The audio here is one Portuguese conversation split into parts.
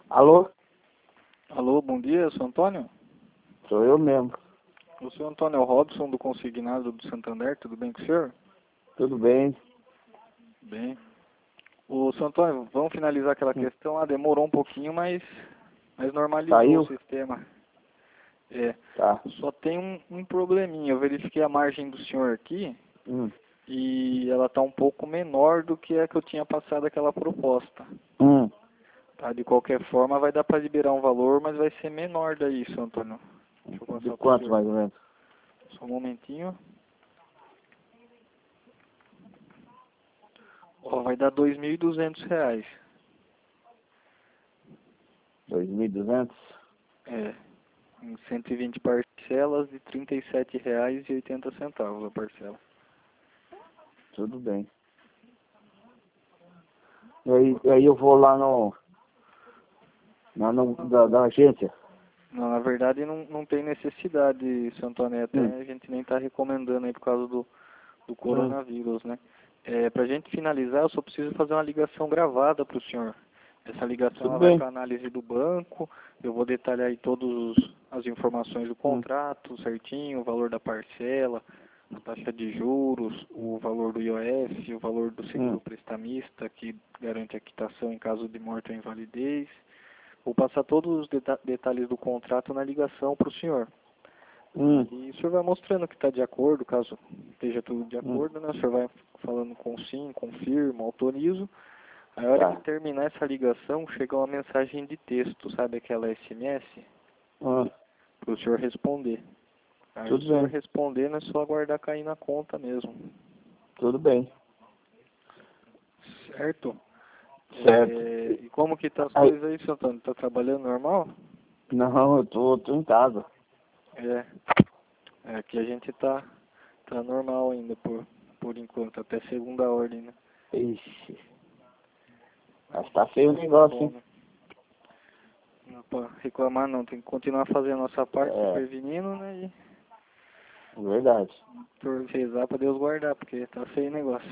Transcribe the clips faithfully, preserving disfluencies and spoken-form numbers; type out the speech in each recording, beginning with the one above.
Alô? Alô, bom dia, seu Antônio? Sou eu mesmo. O senhor Antônio é o Robson do Consignado do Santander, tudo bem com o senhor? Tudo bem? Bem. O senhor Antônio, vamos finalizar aquela Hum. questão. Ah, demorou um pouquinho, mas, mas normalizou Saiu? o sistema. É, Tá. só tem um, um probleminha. Eu verifiquei a margem do senhor aqui Hum. e ela está um pouco menor do que a que eu tinha passado aquela proposta. Hum. Tá, de qualquer forma, vai dar para liberar um valor, mas vai ser menor daí, seu Antônio. Deixa eu De passar pro quanto senhor. mais ou menos? Só um momentinho. Ó, vai dar dois mil e duzentos reais. Dois mil e duzentos? É, em cento e vinte parcelas de trinta e sete reais e oitenta centavos a parcela. Tudo bem. E aí, e aí eu vou lá no... Na, no da, da agência. Não, na verdade não, não tem necessidade, seu Antônio, até Hum. a gente nem está recomendando aí por causa do, do coronavírus, né? É, para a gente finalizar, eu só preciso fazer uma ligação gravada para o senhor. Essa ligação Tudo ela vai bem. para análise do banco, eu vou detalhar aí todas as informações do Hum. contrato certinho, o valor da parcela, a taxa de juros, o valor do I O F, o valor do seguro Hum. prestamista, que garante a quitação em caso de morte ou invalidez. Vou passar todos os deta detalhes do contrato na ligação para o senhor. Hum. E o senhor vai mostrando que está de acordo, caso esteja tudo de Hum. acordo, né? O senhor vai falando com sim, confirmo, autorizo. Aí, a hora Tá. que terminar essa ligação, chega uma mensagem de texto, sabe aquela S M S? Hum. Para o senhor responder. Aí o Tudo senhor bem. respondendo é só aguardar cair na conta mesmo. Tudo bem. Certo? Certo. É, e como que tá as Aí, coisas aí, seu Antônio? Tá trabalhando normal? não, eu tô, tô em casa. É. É, aqui a gente tá, tá normal ainda por, por enquanto, até segunda ordem, né? Ixi. Mas tá feio o Mas tá negócio, bom, hein? né? Não pode reclamar não, tem que continuar fazendo a nossa parte, se É, prevenindo, né? verdade. E por rezar pra Deus guardar, porque tá feio o negócio.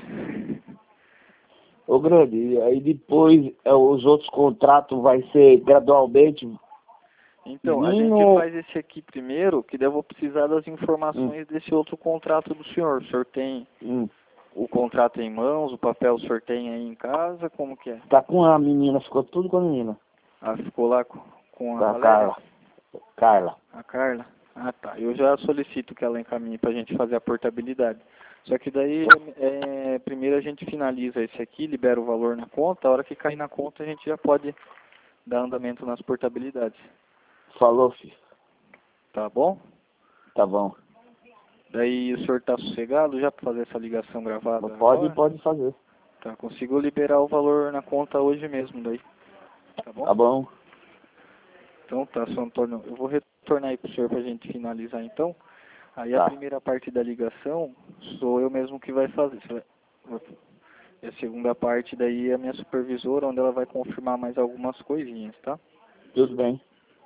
Ô, grande, e aí depois é, os outros contratos vai ser gradualmente Então, a gente vindo. faz esse aqui primeiro, que daí eu vou precisar das Hum. informações desse outro contrato do senhor. O senhor tem Hum. o contrato em mãos, o papel o senhor tem aí em casa, como que é? Tá com a menina, ficou tudo com a menina. Ah, ficou lá com, com a Da Valéria? Carla. Carla. A Carla? Ah, tá. Eu já solicito que ela encaminhe pra gente fazer a portabilidade. Só que daí, é, primeiro a gente finaliza esse aqui, libera o valor na conta, a hora que cair na conta a gente já pode dar andamento nas portabilidades. Falou, filho. Tá bom? Tá bom. Daí o senhor tá sossegado já para fazer essa ligação gravada Pode, agora? pode fazer. Tá, consigo liberar o valor na conta hoje mesmo daí. Tá bom? Tá bom. Então tá, seu Antônio, eu vou retornar aí pro senhor pra gente finalizar então. Aí a Tá. primeira parte da ligação sou eu mesmo que vai fazer. Você vai- E a segunda parte daí é a minha supervisora, onde ela vai confirmar mais algumas coisinhas, tá? Tudo bem.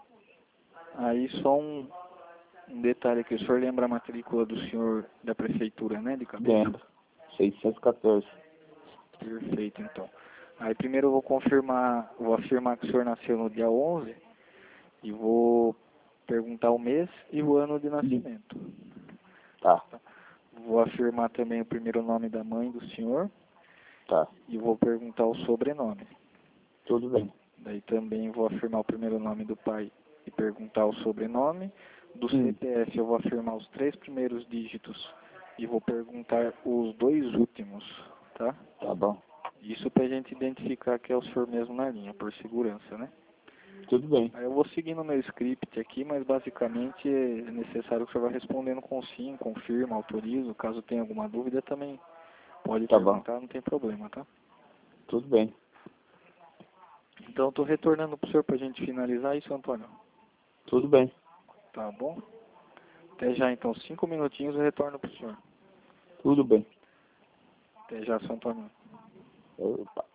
Aí só um, um detalhe aqui, o senhor lembra a matrícula do senhor da prefeitura, né, de cabeça? Lembra. seiscentos e quatorze. Perfeito, então. Aí primeiro eu vou confirmar, vou afirmar que o senhor nasceu no dia onze e vou perguntar o mês e o ano de nascimento. Tá. Vou afirmar também o primeiro nome da mãe do senhor Tá. e vou perguntar o sobrenome. Tudo bem. Daí também vou afirmar o primeiro nome do pai e perguntar o sobrenome. Do Hum. C P F eu vou afirmar os três primeiros dígitos e vou perguntar os dois últimos, tá? Tá bom. Isso pra gente identificar que é o senhor mesmo na linha, por segurança, né? Tudo bem. Aí eu vou seguindo o meu script aqui, mas basicamente é necessário que o senhor vá respondendo com sim, confirma, autorizo. Caso tenha alguma dúvida também pode Tá bom. perguntar, não tem problema, tá? Tudo bem. Então eu tô retornando pro senhor pra gente finalizar isso, Antônio. Tudo bem. Tá bom? Até já então, cinco minutinhos eu retorno pro senhor. Tudo bem. Até já, seu Antônio. Opa.